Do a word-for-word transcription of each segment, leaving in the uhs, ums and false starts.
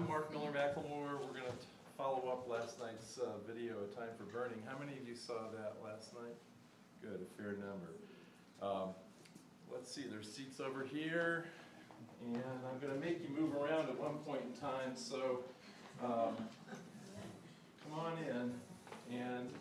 I'm Mark Miller McLemore. We're going to follow up last night's uh, video, A Time for Burning. How many of you saw that last night? Good, a fair number. Um, let's see, there's seats over here, and I'm going to make you move around at one point in time, so um, come on in, and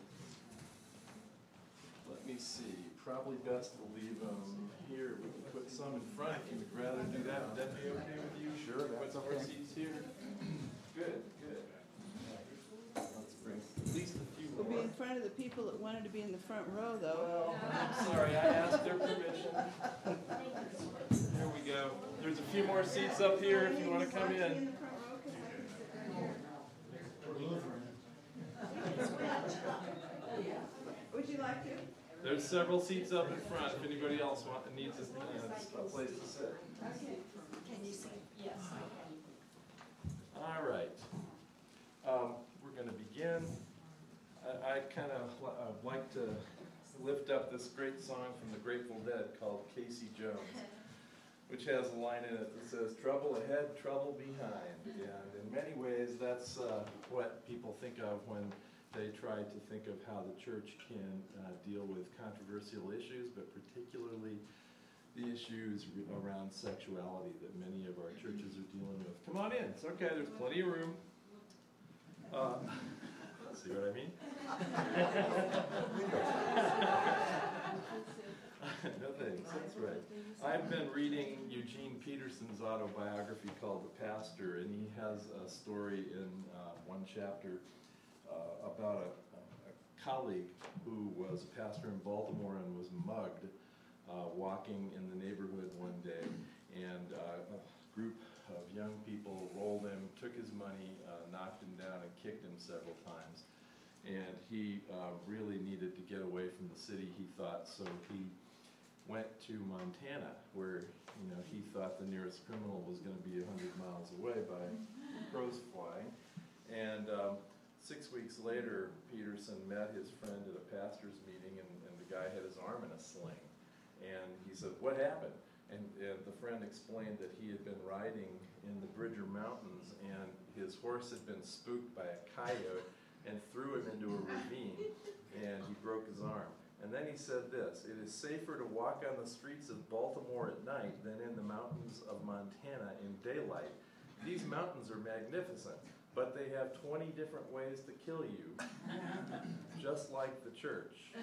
let me see, probably best to leave them here. We can put some in front if you would rather do that. Would that be okay with you? Sure, Put that's some more okay. seats here. Good, good. Let's bring at least a few We'll be in more. front of the people that wanted to be in the front row, though. Well, I'm sorry, I asked their permission. Here we go. There's a few more seats up here if you want to come in in. the front row, 'cause I can sit down here. Would you like to? There's several seats up in front if anybody else want, needs a, a place to sit. Okay. Can you see? Yes. All right. Um, we're going to begin. I, I kind of uh, like to lift up this great song from the Grateful Dead called Casey Jones, which has a line in it that says, "Trouble ahead, trouble behind." And in many ways, that's uh, what people think of when they try to think of how the church can uh, deal with controversial issues, but particularly the issues around sexuality that many of our churches are dealing with. Come on in. It's okay. There's plenty of room. Uh, see what I mean? No thanks. That's right. I've been reading Eugene Peterson's autobiography called The Pastor, and he has a story in uh, one chapter uh, about a, a colleague who was a pastor in Baltimore and was mugged uh, walking in the neighborhood one day, and uh, a group of young people rolled him, took his money, uh, knocked him down, and kicked him several times. And he uh, really needed to get away from the city, he thought, so he went to Montana, where you know he thought the nearest criminal was going to be a hundred miles away by crows flying. And um, six weeks later, Peterson met his friend at a pastor's meeting, and, and the guy had his arm in a sling. And he said, "What happened?" And, and the friend explained that he had been riding in the Bridger Mountains, and his horse had been spooked by a coyote and threw him into a ravine, and he broke his arm. And then he said this: "It is safer to walk on the streets of Baltimore at night than in the mountains of Montana in daylight. These mountains are magnificent, but they have twenty different ways to kill you, just like the church."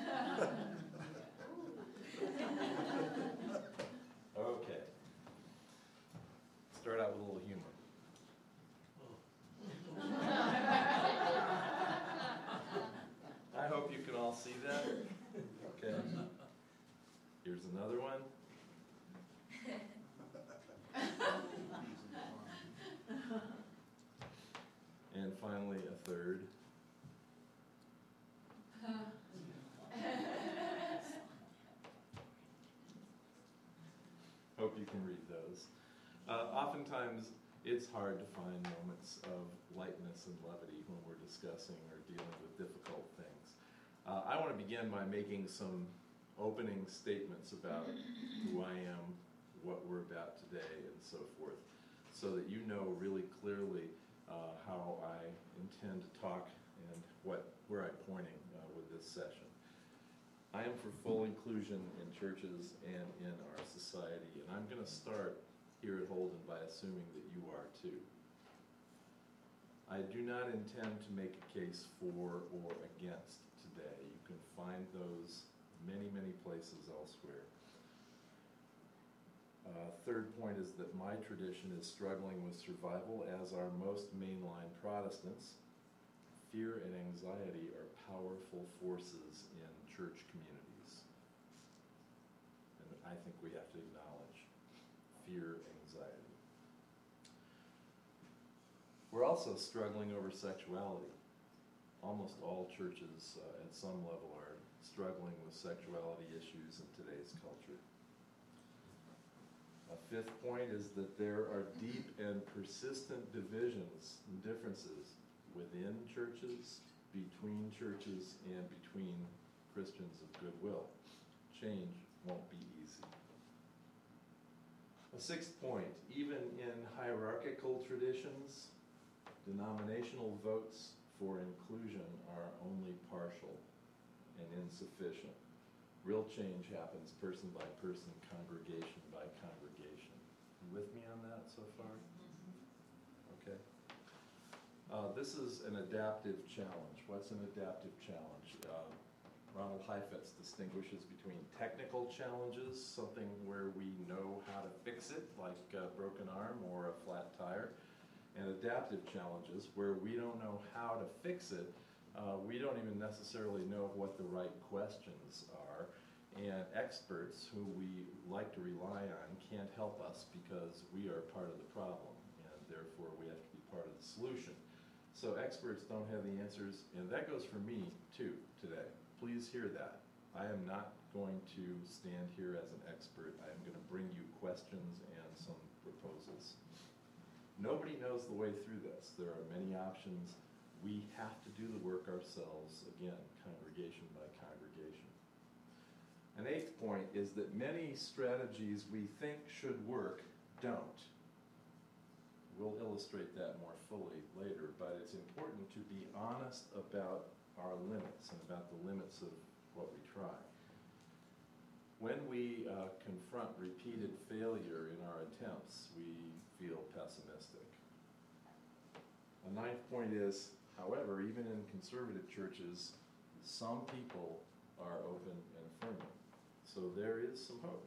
Okay. Start out with a little humor. I hope you can all see that. Okay. Here's another one. And finally, a third. Hope you can read those. Uh, oftentimes, it's hard to find moments of lightness and levity when we're discussing or dealing with difficult things. Uh, I want to begin by making some opening statements about who I am, what we're about today, and so forth, so that you know really clearly uh, how I intend to talk and what where I'm pointing uh, with this session. I am for full inclusion in churches and in our society, and I'm going to start here at Holden by assuming that you are too. I do not intend to make a case for or against today. You can find those many, many places elsewhere. Uh, third point is that my tradition is struggling with survival, as are most mainline Protestants. Fear and anxiety are powerful forces in church communities. And I think we have to acknowledge fear, anxiety. We're also struggling over sexuality. Almost all churches uh, at some level are struggling with sexuality issues in today's culture. A fifth point is that there are deep and persistent divisions and differences within churches, between churches, and between Christians of goodwill. Change won't be easy. A sixth point, even in hierarchical traditions, Denominational votes for inclusion are only partial and insufficient. Real change happens person by person, congregation by congregation. You with me on that so far? Okay. Uh, this is an adaptive challenge. What's an adaptive challenge? Uh, Ronald Heifetz distinguishes between technical challenges, something where we know how to fix it, like a broken arm or a flat tire, and adaptive challenges where we don't know how to fix it. Uh, we don't even necessarily know what the right questions are, and experts who we like to rely on can't help us because we are part of the problem, and therefore we have to be part of the solution. So experts don't have the answers, and that goes for me too today. Please hear that. I am not going to stand here as an expert. I am going to bring you questions and some proposals. Nobody knows the way through this. There are many options. We have to do the work ourselves, again, congregation by congregation. An eighth point is that many strategies we think should work don't. We'll illustrate that more fully later, but it's important to be honest about our limits and about the limits of what we try. When we uh, confront repeated failure in our attempts, we feel pessimistic. A ninth point is, however, even in conservative churches, some people are open and affirming. So there is some hope.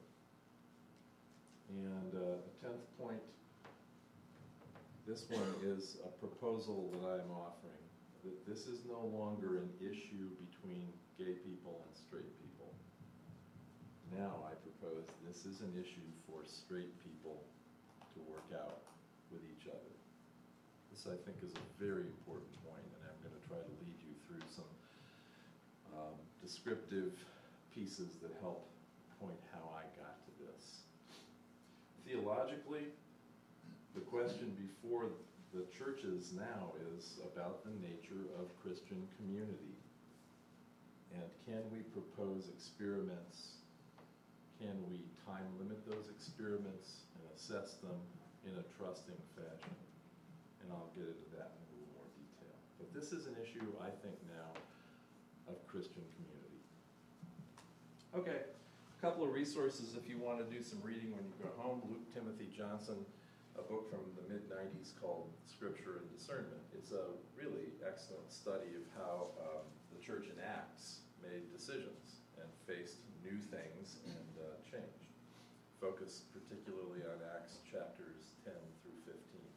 And uh, a tenth point, this one is a proposal that I'm offering, that this is no longer an issue between gay people and straight people. Now I propose this is an issue for straight people to work out with each other. This, I think, is a very important point, and I'm going to try to lead you through some um, descriptive pieces that help point how I got to this. Theologically, the question before the churches now is about the nature of Christian community. And can we propose experiments? Can we time limit those experiments and assess them in a trusting fashion? And I'll get into that in a little more detail. But this is an issue, I think now, of Christian community. Okay, a couple of resources if you want to do some reading when you go home. Luke Timothy Johnson, a book from the mid nineties called Scripture and Discernment. It's a really excellent study of how um, the church in Acts made decisions and faced new things and uh, changed. Focused particularly on Acts chapters ten through fifteen.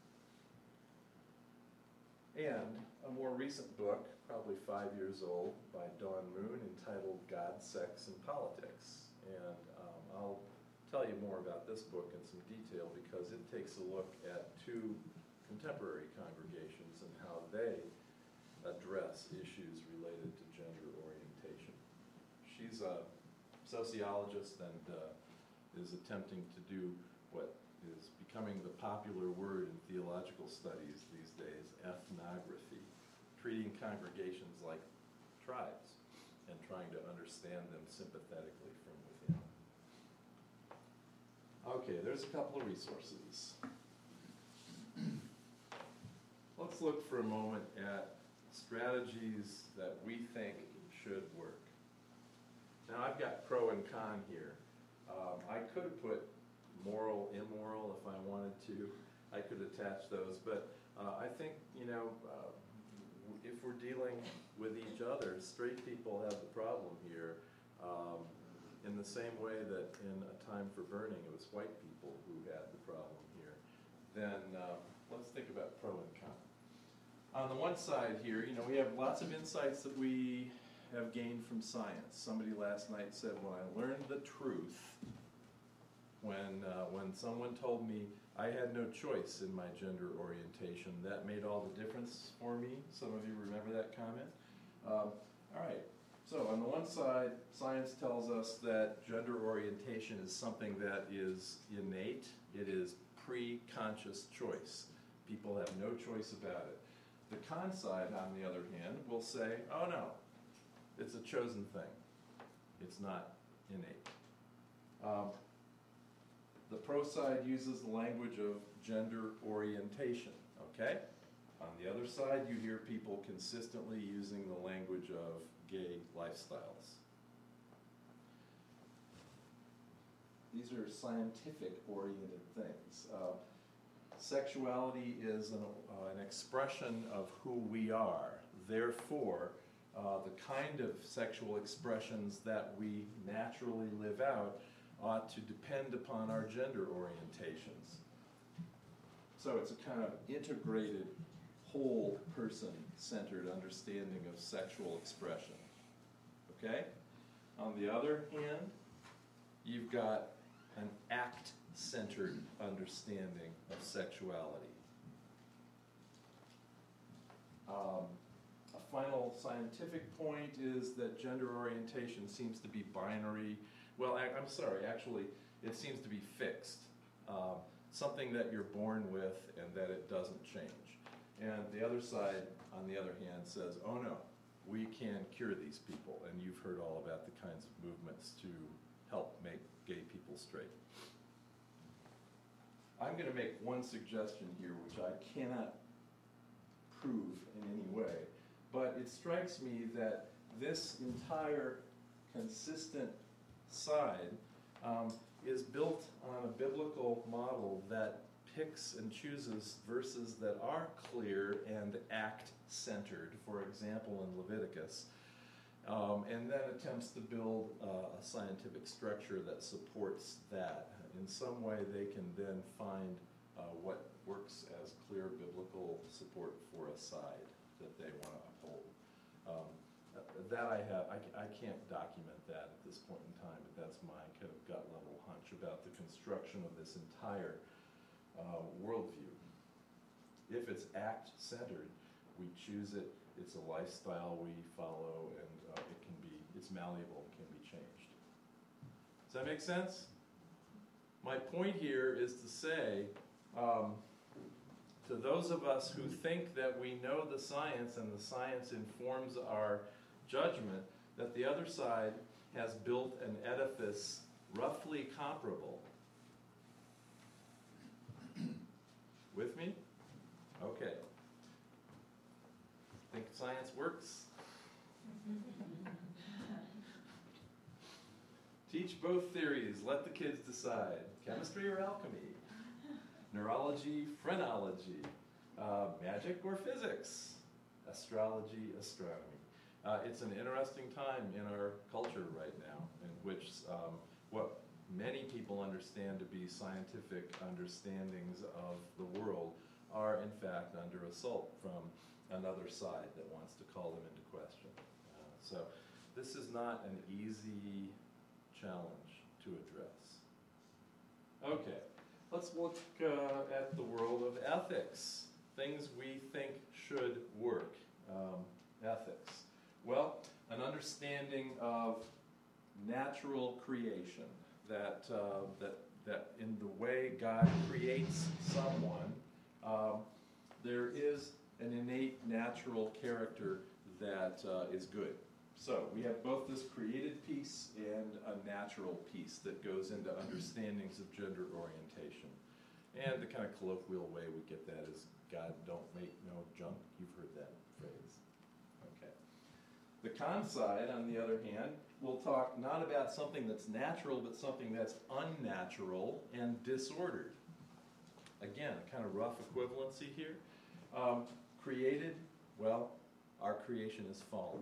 And a more recent book, probably five years old, by Dawn Moon, entitled God, Sex, and Politics. And um, I'll tell you more about this book in some detail because it takes a look at two contemporary congregations and how they address issues related to gender orientation. She's a sociologist and uh, is attempting to do what is becoming the popular word in theological studies these days, ethnography, treating congregations like tribes and trying to understand them sympathetically from within. Okay, there's a couple of resources. Let's look for a moment at strategies that we think should work. Now I've got pro and con here. Um, I could have put moral, immoral if I wanted to. I could attach those, but uh, I think, you know, uh, if we're dealing with each other, straight people have the problem here. Um, in the same way that in A Time for Burning, it was white people who had the problem here, then uh, let's think about pro and con. On the one side here, you know, we have lots of insights that we have gained from science. Somebody last night said, when I learned the truth, when, uh, when someone told me I had no choice in my gender orientation, that made all the difference for me. Some of you remember that comment? Um, all right. So on the one side, science tells us that gender orientation is something that is innate. It is pre-conscious choice. People have no choice about it. The con side, on the other hand, will say, oh no, it's a chosen thing. It's not innate. Um, the pro side uses the language of gender orientation, okay? On the other side, you hear people consistently using the language of gay lifestyles. These are scientific-oriented things. Uh, sexuality is an, uh, an expression of who we are. Therefore, uh, the kind of sexual expressions that we naturally live out ought to depend upon our gender orientations. So it's a kind of integrated, whole person-centered understanding of sexual expression. Okay? On the other hand, you've got an act-centered understanding of sexuality. Um, a final scientific point is that gender orientation seems to be binary. Well, I, I'm sorry, actually, it seems to be fixed. Um, something that you're born with and that it doesn't change. And the other side, on the other hand, says, oh no, we can cure these people. And you've heard all about the kinds of movements to help make gay people straight. I'm going to make one suggestion here, which I cannot prove in any way, but it strikes me that this entire consistent side um, is built on a biblical model that picks and chooses verses that are clear and act-centered, for example in Leviticus, um, and then attempts to build uh, a scientific structure that supports that. In some way they can then find uh, what works as clear biblical support for a side that they want to uphold. Um, that I have, I, I can't document that at this point in time, but that's my kind of gut level hunch about the construction of this entire uh, worldview. If it's act-centered, we choose it, it's a lifestyle we follow, and uh, it can be, it's malleable, it can be changed. Does that make sense? My point here is to say, um, to those of us who think that we know the science and the science informs our judgment, that the other side has built an edifice roughly comparable. With me? Okay. Think science works? Teach both theories, let the kids decide. Chemistry or alchemy? Neurology, phrenology, uh, magic or physics? Astrology, astronomy. Uh, it's an interesting time in our culture right now in which um, what many people understand to be scientific understandings of the world are in fact under assault from another side that wants to call them into question. Uh, so this is not an easy challenge to address. Okay, let's look uh, at the world of ethics, things we think should work. Um, ethics. Well, an understanding of natural creation, that, uh, that, that in the way God creates someone, um, there is an innate natural character that uh, is good. So we have both this created piece and a natural piece that goes into understandings of gender orientation. And the kind of colloquial way we get that is, God don't make no junk. You've heard that phrase. Okay. The con side, on the other hand, will talk not about something that's natural, but something that's unnatural and disordered. Again, a kind of rough equivalency here. Um, created, well, our creation is fallen.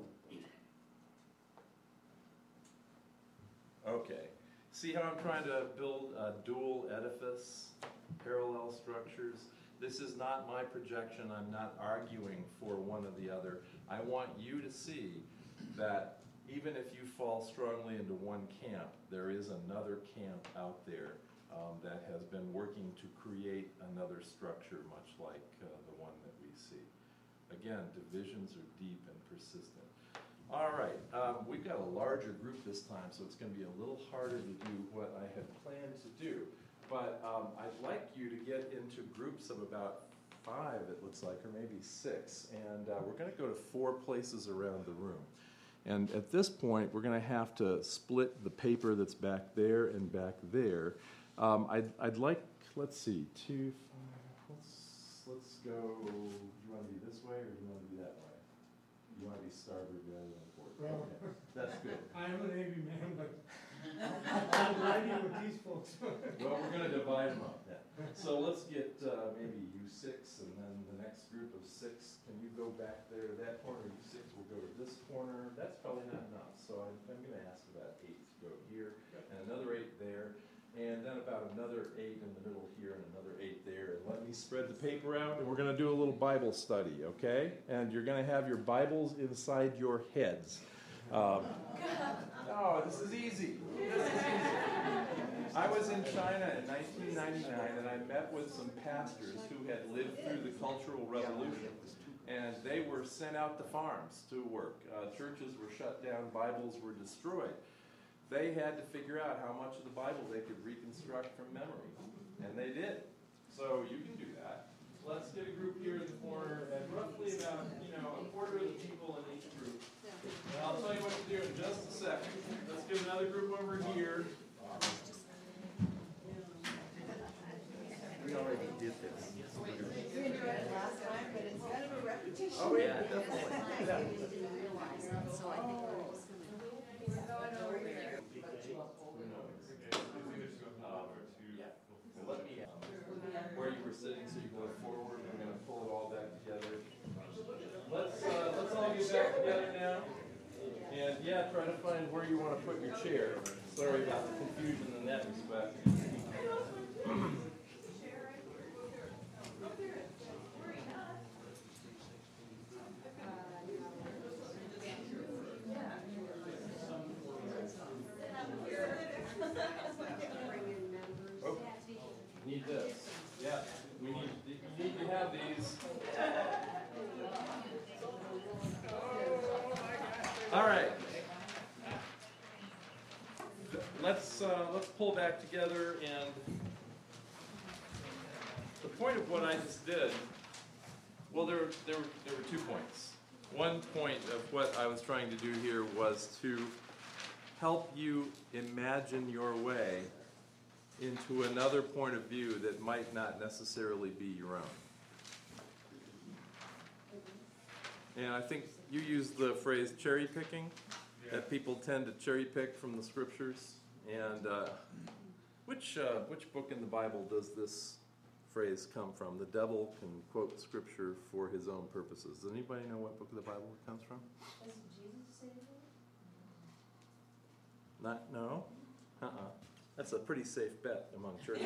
Okay. See how I'm trying to build a dual edifice, parallel structures? This is not my projection. I'm not arguing for one or the other. I want you to see that even if you fall strongly into one camp, there is another camp out there um, that has been working to create another structure much like uh, the one that we see. Again, divisions are deep and persistent. All right, um, we've got a larger group this time, so it's going to be a little harder to do what I had planned to do. But um, I'd like you to get into groups of about five, it looks like, or maybe six. And uh, we're going to go to four places around the room. And at this point, we're going to have to split the paper that's back there and back there. Um, I'd, I'd like, let's see, two, five, let's let's, let's go, do you want to be this way or do you want to be that way? You want to be starboard rather than forward? Well- Okay, that's good. I'm a Navy man, but I'm riding with these folks. Well, we're gonna divide them up then. So let's get, uh, maybe you six, and then the next group of six, can you go back there to that corner? You six will go to this corner. That's probably not enough, so I'm, I'm gonna ask about eight to go here, and another eight there, and then about another eight in the middle here, and another eight there. And let me spread the paper out, and we're gonna do a little Bible study, okay? And you're gonna have your Bibles inside your heads. Um, oh, this is easy. This is easy. I was in China in nineteen ninety-nine, and I met with some pastors who had lived through the Cultural Revolution, and they were sent out to farms to work. Uh, churches were shut down, Bibles were destroyed. They had to figure out how much of the Bible they could reconstruct from memory, and they did. So you can do that. Let's get a group here in the corner, and roughly about, you know, a quarter of the people in each group. And I'll tell you what to do in just a second. Let's get another group over here. We already did this. We enjoyed it last time, but it's kind of a repetition. Oh, yeah, definitely. Yeah. So I think we're just gonna. We're going over here. Who knows? Um, Let me, um, where you were sitting, so you go forward, I'm gonna pull it all back together. Let's, uh, let's all get back together now. And yeah, try to find where you wanna put your chair. Sorry about the confusion in that respect. Oh, need this. Yeah, we need, you need to have these. All right. Let's, uh, let's pull back together, and the point of what I just did, well, there, there, there were two points. One point of what I was trying to do here was to help you imagine your way into another point of view that might not necessarily be your own. And I think you used the phrase cherry picking, that people tend to cherry pick from the scriptures. And uh, which, uh, which book in the Bible does this phrase come from? The devil can quote scripture for his own purposes. Does anybody know what book of the Bible it comes from? Does Jesus say that? Not, no? Uh-uh. That's a pretty safe bet among churches.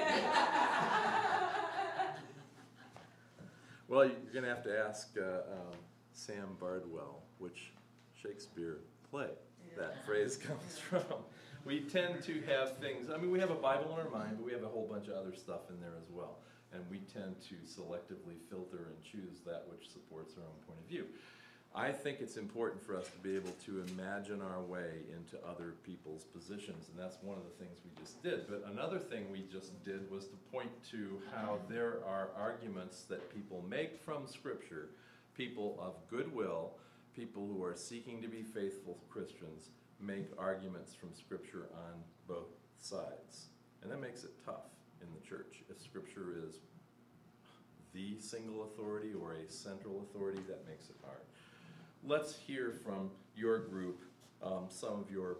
Well, you're going to have to ask uh, um, Sam Bardwell which Shakespeare play that phrase comes from. We tend to have things, I mean, we have a Bible in our mind, but we have a whole bunch of other stuff in there as well. And we tend to selectively filter and choose that which supports our own point of view. I think it's important for us to be able to imagine our way into other people's positions, and that's one of the things we just did. But another thing we just did was to point to how there are arguments that people make from Scripture, people of goodwill, people who are seeking to be faithful Christians, make arguments from Scripture on both sides. And that makes it tough in the church. If Scripture is the single authority or a central authority, that makes it hard. Let's hear from your group um, some of your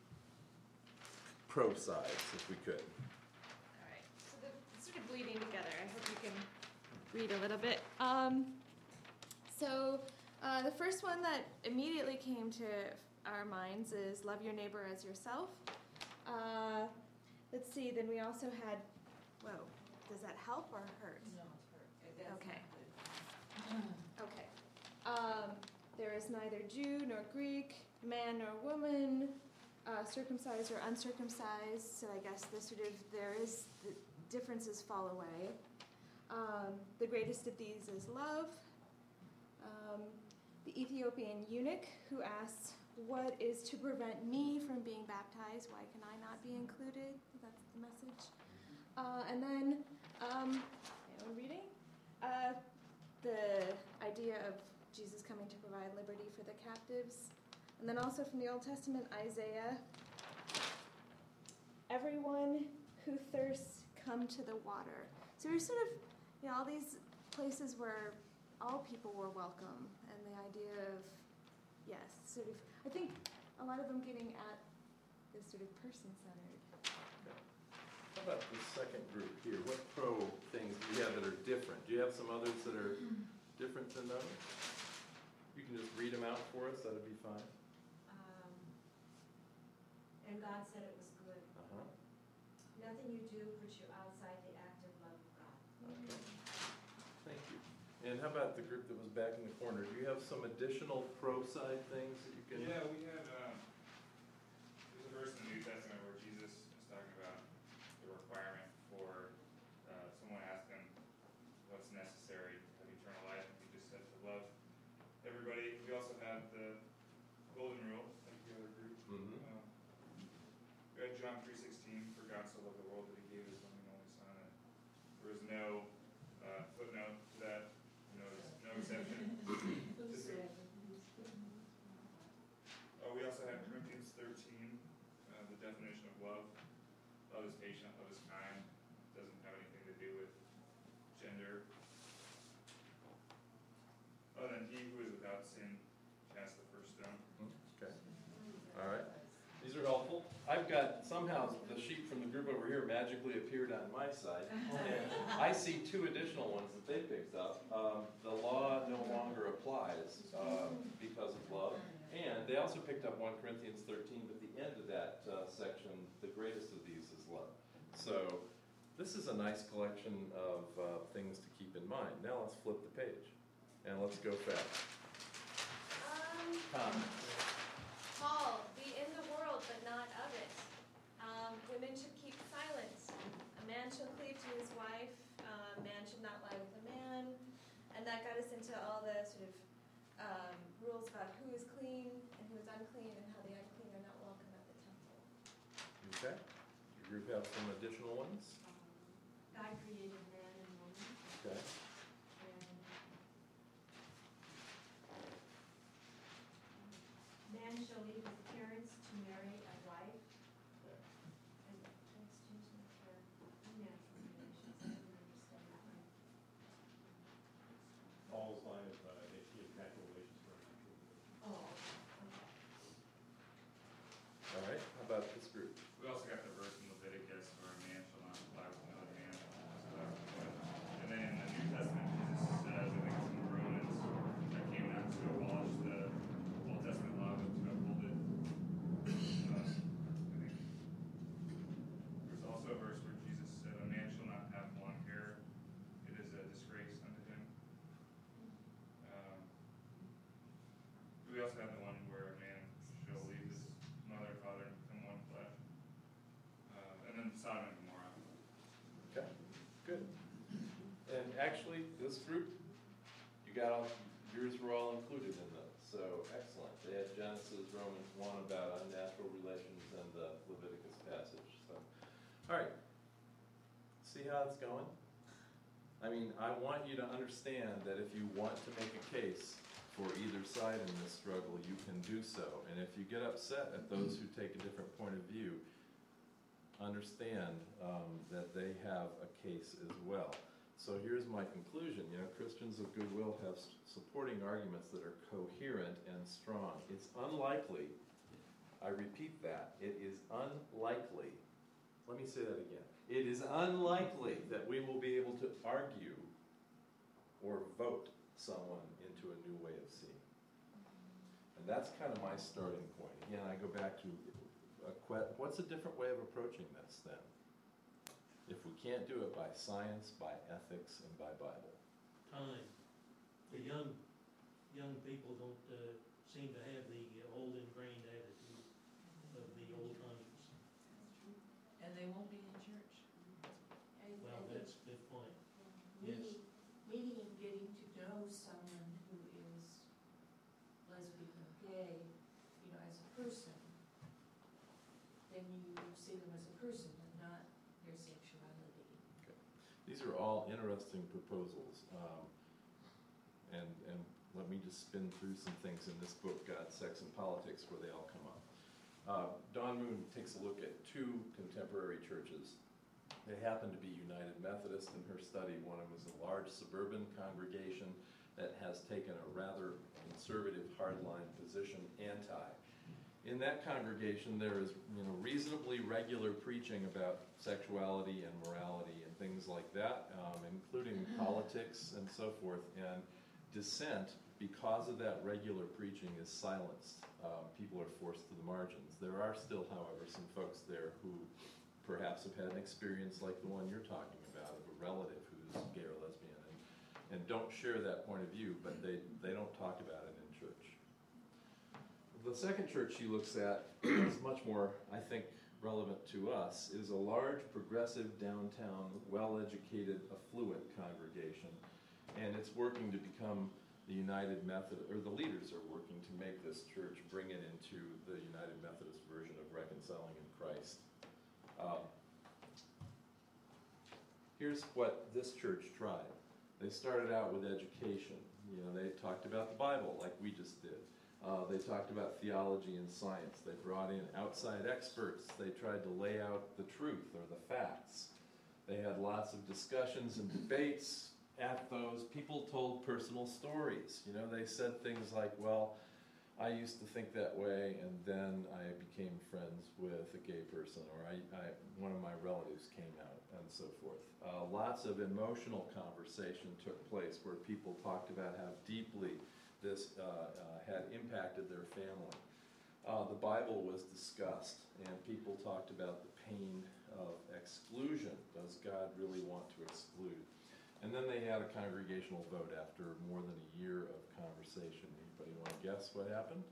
pro sides, if we could. All right, so the, it's sort of bleeding together. I hope you can read a little bit. Um, so uh, the first one that immediately came to our minds is love your neighbor as yourself. Uh, let's see, then we also had, whoa, does that help or hurt? No, it's hurt. Okay. Okay. Um, there is neither Jew nor Greek, man nor woman, uh, circumcised or uncircumcised. So I guess the sort of there is the differences fall away. Um, the greatest of these is love. Um, the Ethiopian eunuch who asks, "What is to prevent me from being baptized? Why can I not be included?" That's the message. Uh, and then, um, my own reading, uh, the idea of Jesus coming to provide liberty for the captives. And then also from the Old Testament, Isaiah, everyone who thirsts, come to the water. So there's sort of, you know, all these places where all people were welcome, and the idea of, yes, sort of, I think a lot of them getting at this sort of person-centered. How about the second group here? What pro things do you have that are different? Do you have some others that are different than those? You can just read them out for us, that'd be fine. Um, And God said it was good. Uh-huh, Nothing you do puts you outside the active love of God. okay. Thank you. And how about the group that was back in the corner? Do you have some additional pro side things that you can? Yeah, we had, um, there's a verse in the New Testament where Jesus is talking about the requirement for, uh, someone asked him what's necessary to have eternal life, and he just said to love everybody. We also had the golden rule, like the other group. Mhm. Um, We had John three sixteen, for God so loved the world that he gave his one and only son, and there was no, uh, footnote to that, no, no exception. Just a- Uh, we also had Corinthians thirteen, uh, the definition of love. Love is patient, love is kind, doesn't have anything to do with gender. Oh, then he who is without sin cast the first stone. Okay, all right. These are helpful. I've got, somehow, the sheet from the group over here magically appeared on my side. And I see two additional ones that they picked up. Um, the law no longer applies, uh, because of love. And they also picked up First Corinthians thirteen, but the end of that, uh, section, the greatest of these is love. So, this is a nice collection of, uh, things to keep in mind. Now let's flip the page, and let's go fast. Um, Comments? Paul, be in the world, but not of it. Um, women should keep silence. A man shall cleave to his wife. Uh, a man should not lie with a man. And that got us into all the sort of um, rules about who is clean and who is unclean, and how the unclean are not welcome at the temple. Okay. Your group have some additional ones? God created man and woman, Okay. and man shall leave his parents to marry a wife. Okay. And excuse me for unnatural relations, I didn't understand that one. Paul's line of, uh, if he has natural relations for natural. Oh, okay. All right. How about this group? We also got the verse in Leviticus where a man shall not lie with another man. And then in the New Testament, Jesus says, I think it's in Romans, I came not to abolish the Old Testament law, but to uphold it. Uh, I think there's also a verse where Jesus said, a man shall not have long hair, it is a disgrace unto him. Um, we also have the one where a man shall leave his mother and father and become one flesh. Uh, and then Sodom and Gomorrah. Okay. Good. And actually, this group, you got all, yours were all included in those. So excellent. They had Genesis, Romans one about unnatural relations, and the Leviticus passage. So, all right. See how it's going? I mean, I want you to understand that if you want to make a case for either side in this struggle, you can do so. And if you get upset at those who take a different point of view, understand um, that they have a case as well. So here's my conclusion. You know, Christians of goodwill have s- supporting arguments that are coherent and strong. It's unlikely, I repeat that, it is unlikely, let me say that again. It is unlikely that we will be able to argue or vote someone into a new way of seeing. And that's kind of my starting point. Again, I go back to a que- what's a different way of approaching this then? If we can't do it by science, by ethics, and by Bible. Time. The young, young people don't uh, seem to have the old ingrained attitude of the old hunters. And they won't be in church. And Well, I think that's a good point. Yes. meeting, meeting and getting to know someone who is lesbian or gay, you know, as a person, then you see them as a person and not their sexuality. These are all interesting proposals. Um, and, and let me just spin through some things in this book, God, Sex, and Politics, where they all come up. Uh, Don Moon takes a look at two contemporary churches They happened to be United Methodist in her study. One of them was a large suburban congregation that has taken a rather conservative hardline position, anti. In that congregation, there is, you know, reasonably regular preaching about sexuality and morality and things like that, um, including politics and so forth. And dissent, because of that regular preaching, is silenced. Um, people are forced to the margins. There are still, however, some folks there who perhaps have had an experience like the one you're talking about, of a relative who's gay or lesbian, and, and don't share that point of view, but they, they don't talk about it in church. The second church she looks at is much more, I think, relevant to us. It is a large, progressive, downtown, well-educated, affluent congregation, and it's working to become the United Methodist, or the leaders are working to make this church, bring it into the United Methodist version of reconciling in Christ. Um, here's what this church tried. They started out with education. You know, they talked about the Bible like we just did. Uh, they talked about theology and science. They brought in outside experts. They tried to lay out the truth or the facts. They had lots of discussions and debates. At those, people told personal stories. You know, they said things like, well, I used to think that way, and then I became friends with a gay person, or I, I, one of my relatives came out, and so forth. Uh, lots of emotional conversation took place where people talked about how deeply this uh, uh, had impacted their family. Uh, the Bible was discussed, and people talked about the pain of exclusion. Does God really want to exclude? And then they had a congregational vote after more than a year of conversation. Anybody want to guess what happened?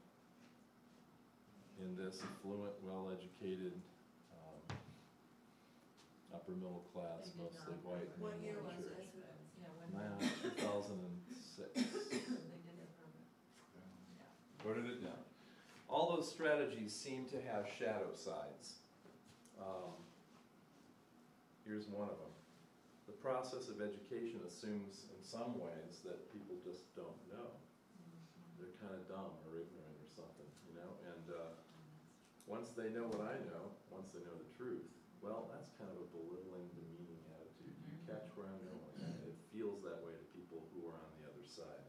In this affluent, well-educated, um, upper middle class, They did mostly not. white. What year was church. it? Yeah, when. Nah, two thousand six. They did it from, yeah. Voted it down. All those strategies seem to have shadow sides. Um, here's one of them. The process of education assumes in some ways that people just don't know. They're kind of dumb or ignorant or something, you know? And uh, once they know what I know, once they know the truth, well, that's kind of a belittling, demeaning attitude. You catch where I'm going. It feels that way to people who are on the other side.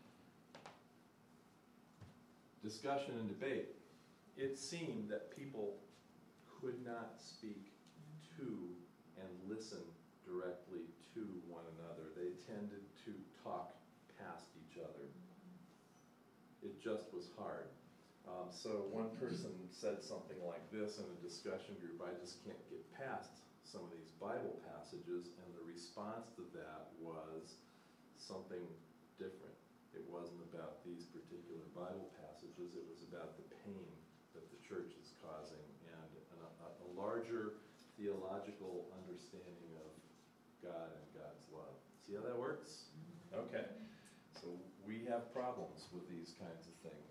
Discussion and debate. It seemed that people could not speak to and listen directly to one another. They tended to talk past each other. It just was hard. Um, so one person said something like this in a discussion group: I just can't get past some of these Bible passages, and the response to that was something different. It wasn't about these particular Bible passages, it was about the pain that the church is causing, and a, a, a larger theological understanding of God and God's love. See how that works? Okay. So we have problems with these kinds of things.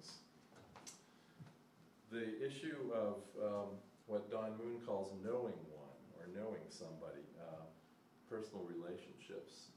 The issue of um, what Don Moon calls knowing one, or knowing somebody, uh, personal relationships.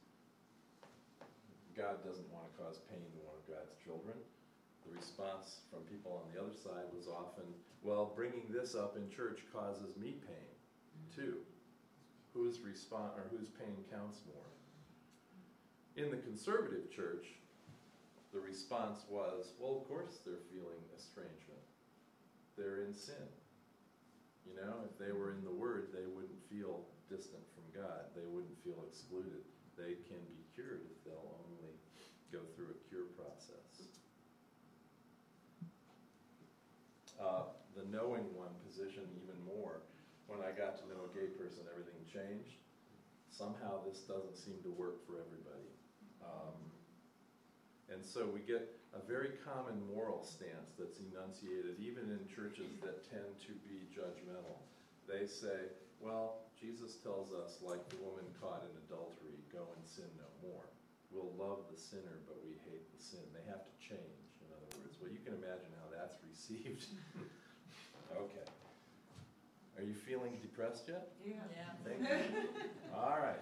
God doesn't want to cause pain to one of God's children. The response from people on the other side was often, well, bringing this up in church causes me pain, too. Whose respon- or whose pain counts more? In the conservative church, the response was, well, of course they're feeling estrangement. They're in sin. You know, if they were in the Word, they wouldn't feel distant from God. They wouldn't feel excluded. They can be cured if they'll only go through a cure process. Uh, the knowing one position even more. When I got to know a gay person, everything changed. Somehow this doesn't seem to work for everybody. Um, and so we get a very common moral stance that's enunciated even in churches that tend to be judgmental. They say, well, Jesus tells us, like the woman caught in adultery, go and sin no more. We'll love the sinner, but we hate the sin. They have to change, in other words. Well, you can imagine how that's received. Okay. Are you feeling depressed yet? Yeah. Thank you. All right.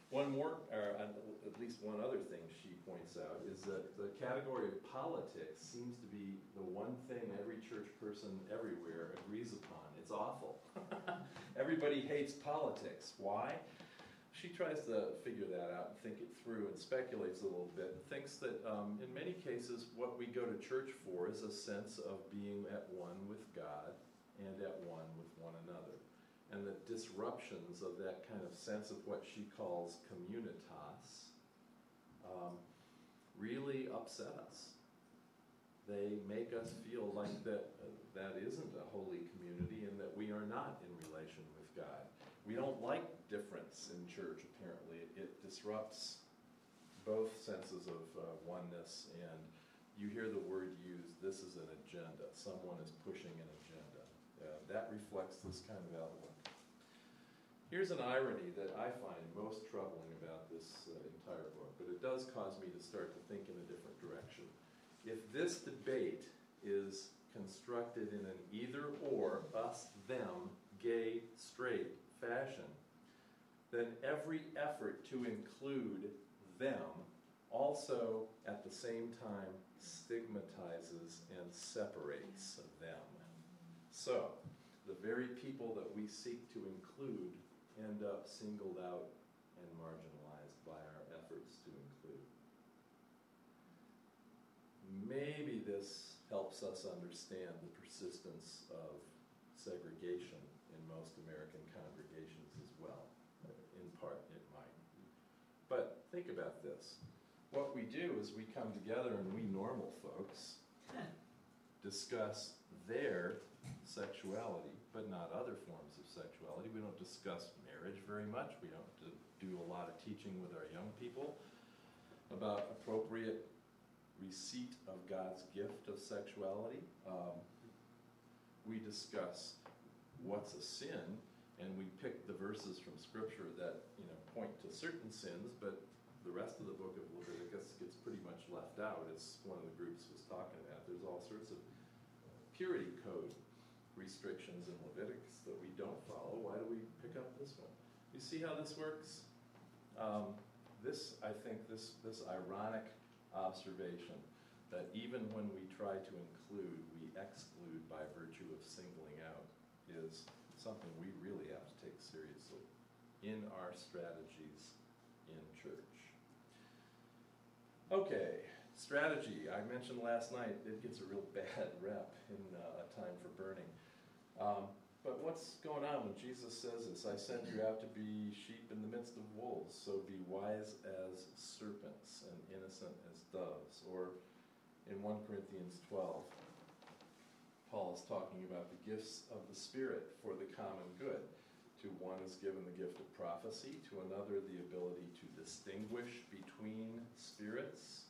One more, or at least one other thing she points out, is that the category of politics seems to be the one thing every church person everywhere agrees upon. It's awful. Everybody hates politics. Why? She tries to figure that out and think it through and speculates a little bit and thinks that um, in many cases what we go to church for is a sense of being at one with God and at one with one another. And the disruptions of that kind of sense of what she calls communitas um, really upset us. They make us feel like that uh, that isn't a holy community and that we are not in relation with God. We don't like difference in church, apparently. It, it disrupts both senses of uh, oneness, and you hear the word used, this is an agenda. Someone is pushing an agenda. Uh, that reflects this kind of outlook. Here's an irony that I find most troubling about this uh, entire book, but it does cause me to start to think in a different direction. If this debate is constructed in an either-or, us-them, gay, straight fashion, then every effort to include them also at the same time stigmatizes and separates them. So, the very people that we seek to include end up singled out and marginalized by our efforts to include. Maybe this helps us understand the persistence of segregation in most American congregations as well. In part, it might. But think about this. What we do is we come together and we normal folks discuss their sexuality, but not other forms of sexuality. We don't discuss marriage very much. We don't do a lot of teaching with our young people about appropriate receipt of God's gift of sexuality. Um, we discuss what's a sin, and we pick the verses from Scripture that, you know, point to certain sins, but the rest of the book of Leviticus gets pretty much left out, as one of the groups was talking about. There's all sorts of purity code restrictions in Leviticus that we don't follow. Why do we pick up this one? You see how this works? Um, this, I think, this, this ironic observation that even when we try to include, we exclude by virtue of singling out is something we really have to take seriously in our strategies in church. Okay, strategy. I mentioned last night it gets a real bad rep in uh, A Time for Burning. Um, but what's going on when Jesus says this? I send you out to be sheep in the midst of wolves, so be wise as serpents and innocent as doves. Or in First Corinthians twelve, Paul is talking about the gifts of the Spirit for the common good. To one is given the gift of prophecy, to another the ability to distinguish between spirits.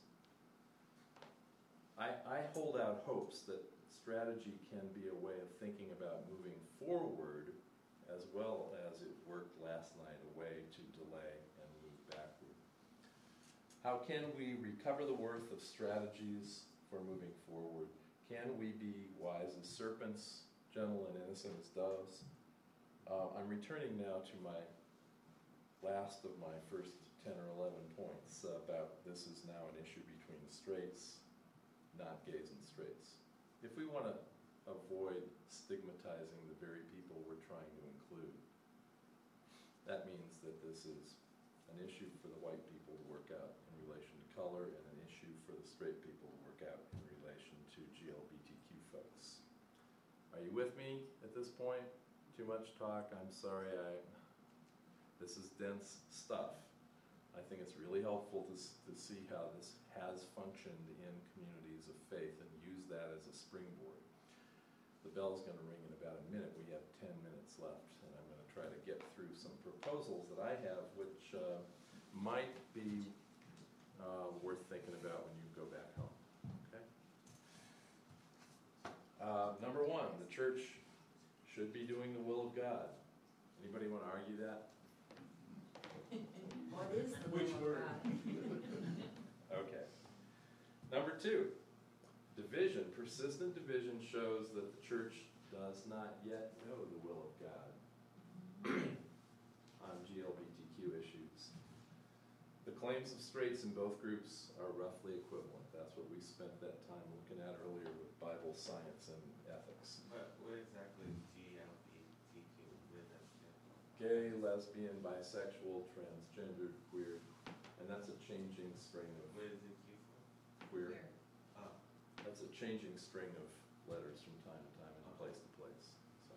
I, I hold out hopes that strategy can be a way of thinking about moving forward as well as it worked last night, a way to delay and move backward. How can we recover the worth of strategies for moving forward? Can we be wise as serpents, gentle and innocent as doves? Uh, I'm returning now to my last of my first ten or eleven points about this is now an issue between straights, not gays and straights. If we want to avoid stigmatizing the very people we're trying to include, that means that this is an issue for the white people to work out in relation to color and an issue for the straight people to work out in relation to G L B T Q folks. Are you with me at this point? Too much talk? I'm sorry. I. This is dense stuff. I think it's really helpful to, to see how this has functioned in communities of faith and use that as a springboard. The bell's going to ring in about a minute. We have ten minutes left, and I'm going to try to get through some proposals that I have which uh, might be uh, worth thinking about when you go back home. Okay? Uh, number one, the church should be doing the will of God. Anybody want to argue that? What is the Which will of word? God? Okay. Number two, division. Persistent division shows that the church does not yet know the will of God on G L B T Q issues. claims of straights in both groups are roughly equivalent. That's what we spent that time looking at earlier with Bible, science, and ethics. What, what exactly is G L B T Q with that? Gay, lesbian, bisexual, transgendered, queer, and that's a changing string of What is the Q for? queer. Oh, That's a changing string of letters from time to time and place to place. So,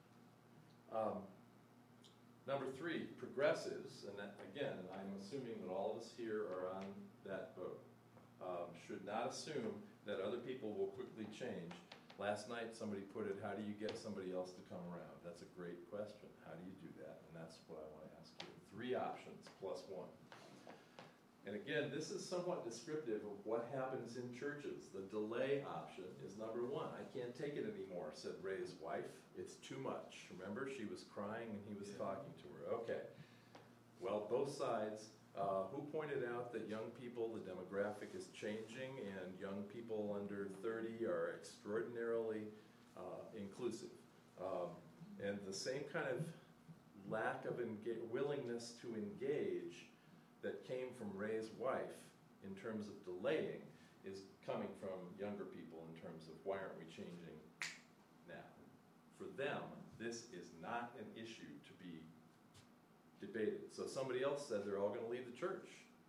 um, number three, progressives, and that, again, I'm assuming that all of us here are on that boat. Um, should not assume that other people will quickly change. Last night, somebody put it, how do you get somebody else to come around? That's a great question. How do you do that? And that's what I want to ask you. Three options plus one. And again, this is somewhat descriptive of what happens in churches. The delay option is number one. I can't take it anymore, said Ray's wife. It's too much. Remember, she was crying and he was Yeah. talking to her. Okay. Well, both sides. Uh, who pointed out that young people, the demographic is changing, and young people under thirty are extraordinarily uh, inclusive. Um, and the same kind of lack of enga- willingness to engage that came from Ray's wife in terms of delaying is coming from younger people in terms of why aren't we changing now? For them, this is not an issue to be debated. So somebody else said they're all going to leave the church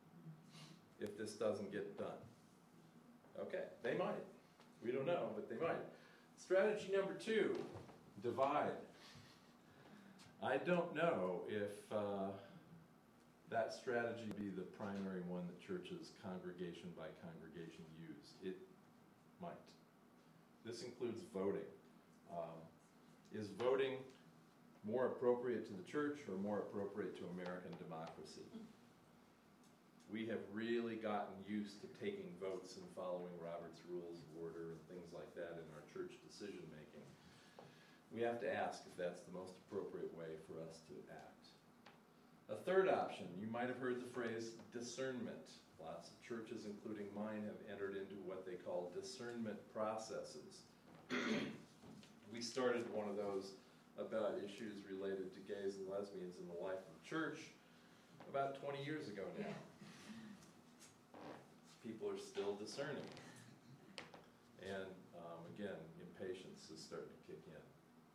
if this doesn't get done. Okay, they might. We don't know, but they might. Strategy number two, divide. I don't know if uh, that strategy be the primary one that churches congregation by congregation use. It might. This includes voting. Um, is voting more appropriate to the church or more appropriate to American democracy? We have really gotten used to taking votes and following Robert's Rules of Order and things like that in our church decision making. We have to ask if that's the most appropriate way for us to act. A third option, you might have heard the phrase discernment. Lots of churches, including mine, have entered into what they call discernment processes. We started one of those about issues related to gays and lesbians in the life of the church about twenty years ago now. People are still discerning. And um, again, impatience is starting to kick in.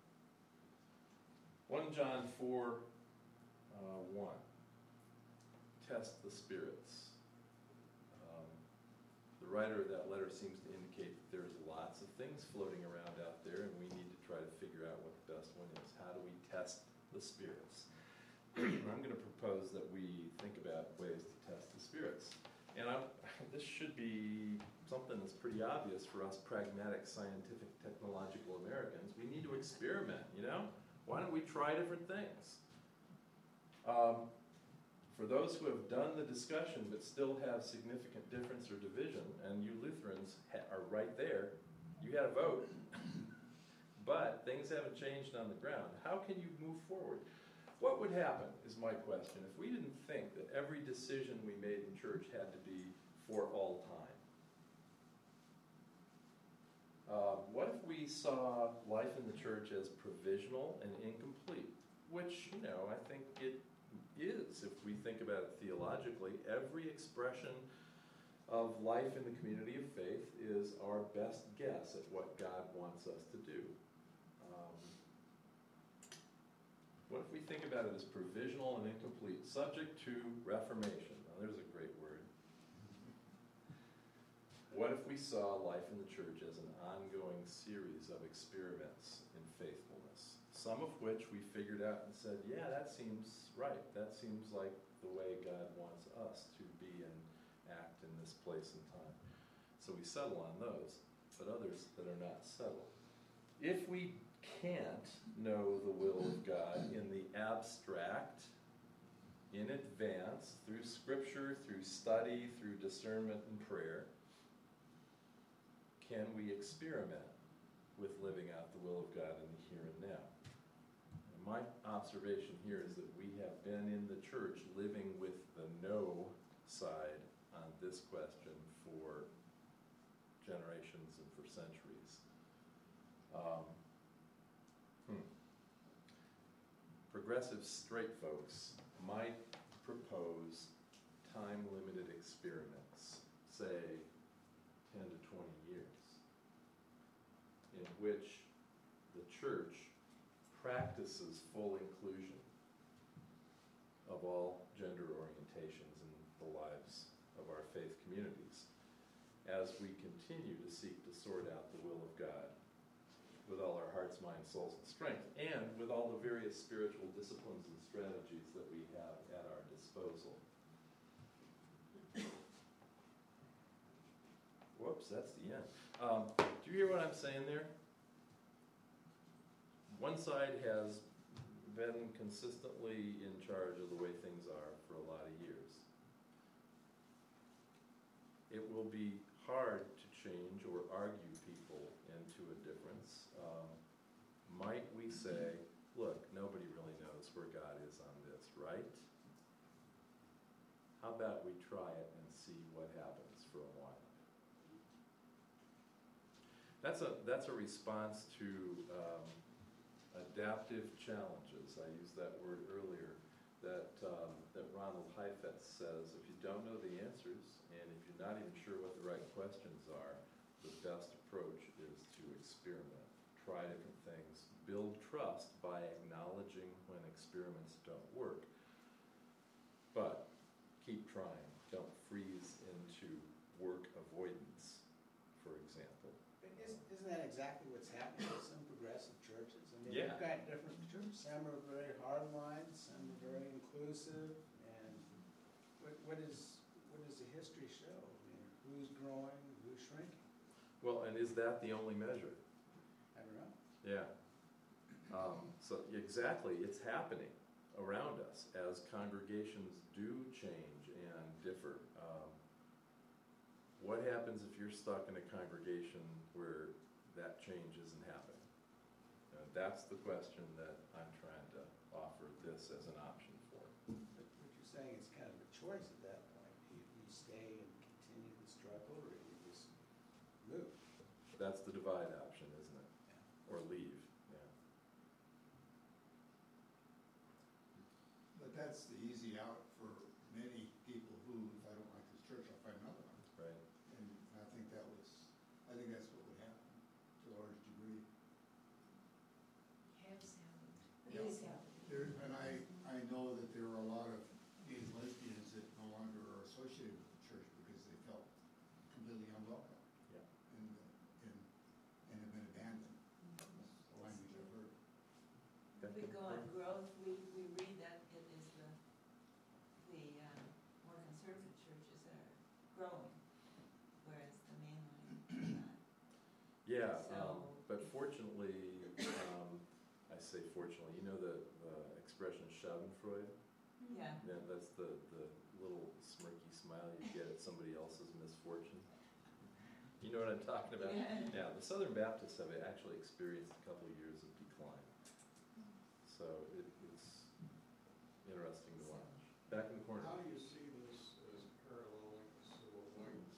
First John four, uh, one. Test the spirits. Um, the writer of that letter seems to indicate that there's lots of things floating around out there, and we need to try to figure out what the best one is. How do we test the spirits? I'm going to propose that we think about ways to test the spirits. And I'm, this should be something that's pretty obvious for us pragmatic, scientific, technological Americans. We need to experiment, you know? Why don't we try different things? Um, for those who have done the discussion but still have significant difference or division, and you Lutherans ha- are right there, you had a vote, but things haven't changed on the ground. How can you move forward? What would happen, is my question, if we didn't think that every decision we made in church had to be for all time? Uh, what if we saw life in the church as provisional and incomplete? Which, you know, I think it is, if we think about it theologically. Every expression of life in the community of faith is our best guess at what God wants us to do. Um, what if we think about it as provisional and incomplete, subject to reformation? Now, there's a great word. What if we saw life in the church as an ongoing series of experiments in faithfulness, some of which we figured out and said, yeah, that seems right. That seems like the way God wants us to be and act in this place and time. So we settle on those, but others that are not settled. If we can't know the will of God in the abstract, in advance, through scripture, through study, through discernment and prayer, can we experiment with living out the will of God in the here and now? And my observation here is that we have been in the church living with the no side on this question for generations and for centuries. Um, hmm. Progressive straight folks might propose time-limited experiments, say ten to twenty years, in which the church practices full inclusion of all gender orientations in the lives of our faith communities, as we continue to seek to sort out the will of God with all our hearts, minds, souls, and strength, and with all the various spiritual disciplines and strategies that we have at our disposal. Whoops, that's the end. Um, do you hear what I'm saying there? One side has been consistently in charge of the way things are for a lot of years. It will be hard to change or argue people into a difference. Um, might we say, look, nobody really knows where God is on this, right? How about we try it and see what happens for a while? That's a, that's a response to um, adaptive challenges. I used that word earlier, that, um, that Ronald Heifetz says, if you don't know the answers, and if you're not even sure what the right questions are, the best approach is to experiment. Try different things. Build trust by acknowledging when experiments don't work. But keep trying. Don't freeze into work avoidance, for example. But Isn't, isn't that exactly what's happening with some progressive churches? I mean, Yeah. you've got different churches. Some are very hardline, some are very inclusive, and what, what is, what does the history show? I mean, who's growing, who's shrinking? Well, and is that the only measure? I don't know. Yeah. Um, so exactly, it's happening around us as congregations do change and differ. Um, what happens if you're stuck in a congregation where that change isn't happening? Uh, that's the question that I'm trying to offer this as an option for. But what you're saying is kind of a choice at that point. You, you stay and continue the struggle, or you just move. That's the divide option, isn't it? Yeah. Or leave, yeah. But that's the easy out for many people who, if I don't like this church, I'll find another one. Right. And I think that was, I think that's what would happen to a large degree. Has happened. Yeah. Is happening. There, and I, I know that there are a lot of gays, lesbians that no longer are associated with the church because they felt completely unwelcome. Yeah. And, and, and have been abandoned. That's the language I've heard. We go on growth, we, we read that it is the, the uh, more conservative churches that are growing, whereas the mainline is not. Yeah, So- um, but fortunately, um, I say fortunately, you know the, the expression schadenfreude? Yeah. Yeah, that's the, the little smirky smile you get at somebody else's misfortune. You know what I'm talking about? Yeah. Yeah, the Southern Baptists have actually experienced a couple of years of decline. So it, it's interesting to watch. Back in the corner. How do you see this as paralleling the civil rights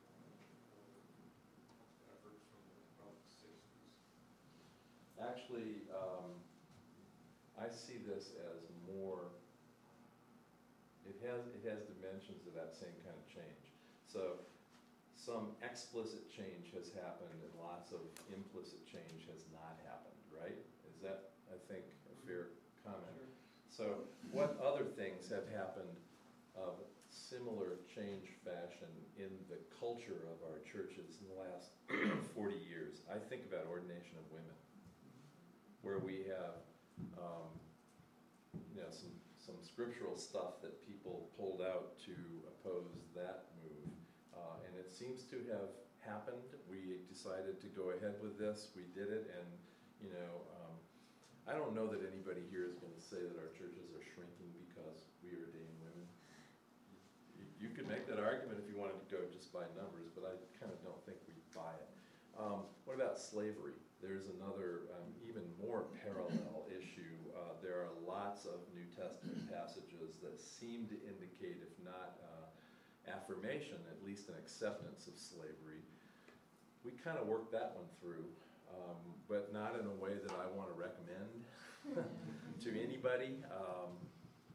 uh, efforts from about the sixties? Actually, um, I see this as more, it has, it has dimensions of that same kind of change. So some explicit change has happened and lots of implicit change has not happened, right? Is that, I think, a fair comment? So what other things have happened of similar change fashion in the culture of our churches in the last forty years? I think about ordination of women, where we have, um, you know, some, some scriptural stuff that people pulled out to oppose that move. Uh, and it seems to have happened. We decided to go ahead with this. We did it, and, you know, um, I don't know that anybody here is going to say that our churches are shrinking because we ordain women. You, you could make that argument if you wanted to go just by numbers, but I kind of don't think we buy it. Um, what about slavery? There's another um, even more parallel issue. Uh, there are lots of New Testament passages that seem to indicate, if not uh, affirmation, at least an acceptance of slavery. We kind of worked that one through, um, but not in a way that I want to recommend to anybody. Um,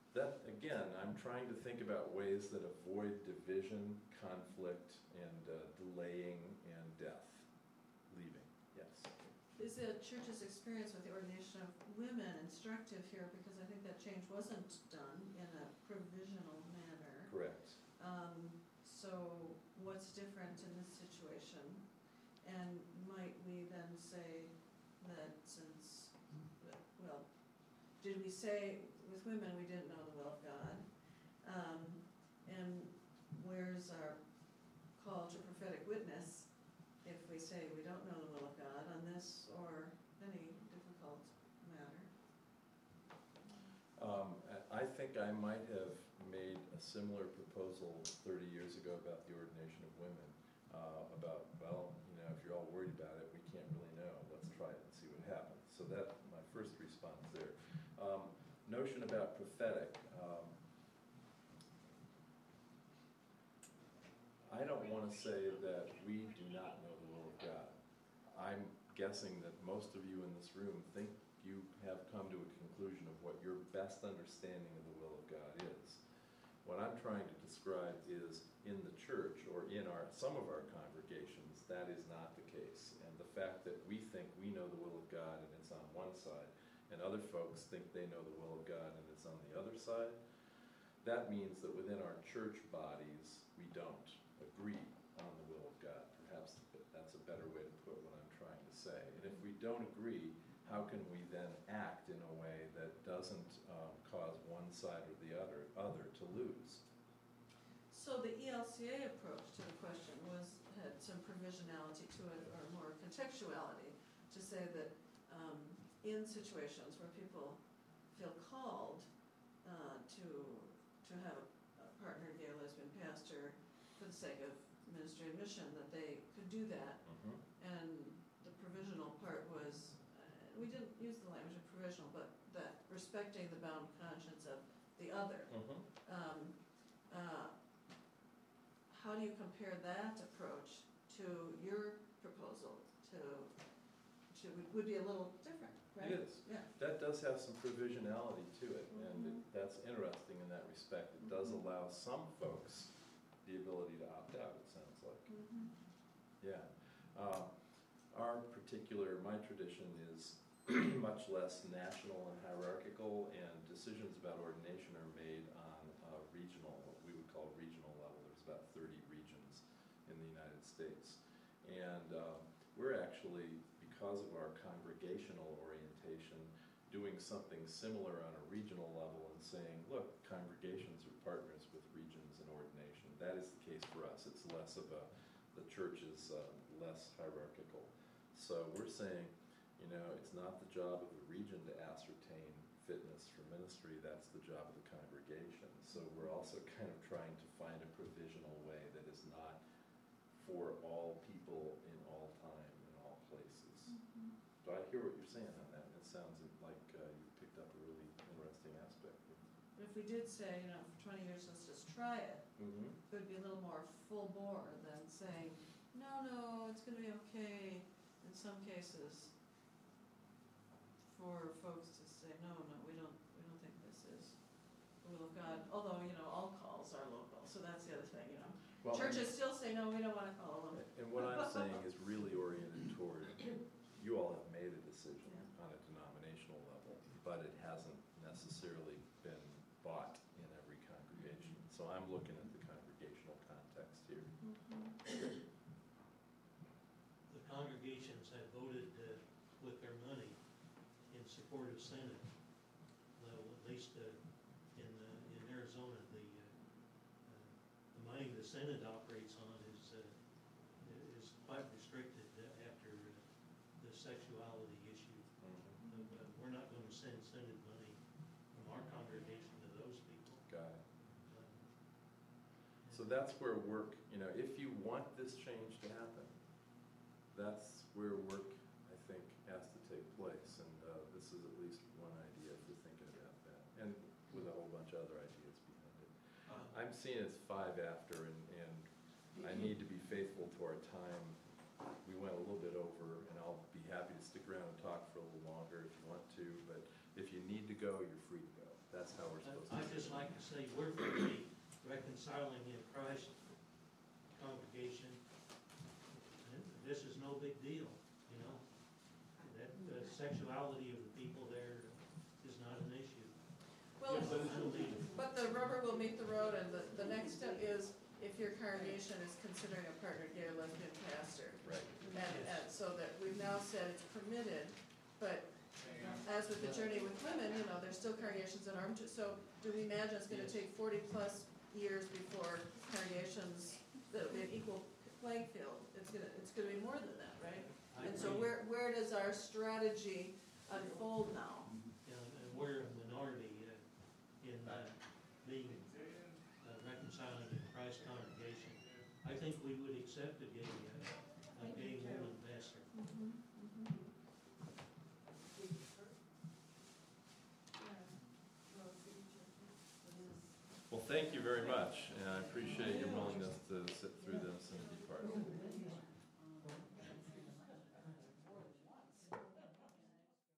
that, again, I'm trying to think about ways that avoid division, conflict, and uh, delaying and death, leaving, yes. Is the church's experience with the ordination of women instructive here? Because I think that change wasn't done in a provisional manner. Correct. Um, so what's different in this situation? And might we then say that since, well, did we say with women we didn't know the will of God? Um, and where's our call to prophetic witness if we say we don't know the will of God on this or any difficult matter? Um, I I think I might have made a similar proposal thirty years ago about the ordination of women, uh, about, well, you know, if you're all worried about it, we can't really know, let's try it and see what happens. So that's my first response there. Um, notion about prophetic. Um, I don't want to say that we do not know the will of God. I'm guessing that most of you in this room think you have come to a conclusion of what your best understanding of the will of God is. What I'm trying to describe is in the church or in our some of our congregations, that is not the case. And the fact that we think we know the will of God and it's on one side, and other folks think they know the will of God and it's on the other side, that means that within our church bodies, we don't agree on the will of God. Perhaps that's a better way to put what I'm trying to say. And if we don't agree, how can we then act in a way that doesn't um, cause one side or the other, other to lose? So the E L C A approach to the question was, had some provisionality to it or more contextuality to say that um, in situations where people feel called uh, to to have a, a partner, gay or lesbian pastor for the sake of ministry and mission, that they could do that. Mm-hmm. And the provisional part was, uh, we didn't use the language of provisional, but that respecting the bound conscience of the other. Mm-hmm. Um, uh, how do you compare that approach to your proposal? To, to would be a little different, right? It is. Yeah. That does have some provisionality to it, and it, Mhm. that's interesting in that respect. It does Mhm. allow some folks the ability to opt out, it sounds like. Mhm. Yeah. Uh, our particular, my tradition is much less national and hierarchical, and decisions about ordination are made on a regional, what we would call regional level. There's about thirty regions in the United States. And uh, we're actually, because of our congregational orientation, doing something similar on a regional level and saying, look, congregations are partners with regions in ordination. That is the case for us. It's less of a, the church is uh, less hierarchical. So we're saying, you know, it's not the job of the region to ascertain fitness for ministry, that's the job of the congregation. So we're also kind of trying to find a provisional way that is not for all people in all time, in all places. Mhm. So I hear what you're saying on that, and it sounds like uh, you picked up a really interesting aspect. But if we did say, you know, for twenty years, let's just try it, Mm-hmm. it would be a little more full bore than saying, no, no, it's gonna be okay in some cases for folks to say, no, no, we don't, we don't think this is the will of God, although, you know, all calls are local, so that's the other thing, you know. Well, Churches still say, no, we don't wanna call them. And what I'm saying is really oriented toward, you all have made a decision Yeah. on a denominational level, but it hasn't necessarily been bought in every congregation. So I'm looking at the congregational context here. Mhm. The congregations have voted uh, with their money in support of Synod. Well, at least uh, in, uh, in Arizona, the, uh, uh, the money the Synod operates on is, uh, is quite restricted uh, after uh, the sexuality issue. Mhm. Uh, but we're not going to send Synod money from our congregation to those people. Got it. Uh, So that's where work, you know, if you want this change to happen, that's where work, I think, has to take place. And uh, this is at least one idea if we're thinking about that, and with a whole bunch of other ideas behind it. I'm seeing it's five after, and, and I need to be faithful to our time. We went a little bit over, and I'll be happy to stick around and talk for a little longer if you want to, but if you need to go, you're free to go. that's how we're supposed to. I'd just like to say, we're for the reconciling in Christ congregation. And this is no big deal, you know? That the sexuality of the people there is not an issue. Well, Those who lead. but the rubber will meet the road, and the, the next step is if your congregation is considering a partner gay or lesbian pastor. Right. And, and so that we've now said it's permitted, but as with the journey with women, you know, there's still congregations that aren't, so do we imagine it's gonna take forty plus years before congregations, that'll be an equal playing field? It's gonna, it's gonna be more than that, right? I And so agree. where, where does our strategy unfold now? And, and we're a minority uh, in uh, being uh, reconciling in Christ congregation. I think we would accept a gay, uh, a gay woman pastor. Well, thank you very much, and I appreciate your willingness to sit through this and be part of it.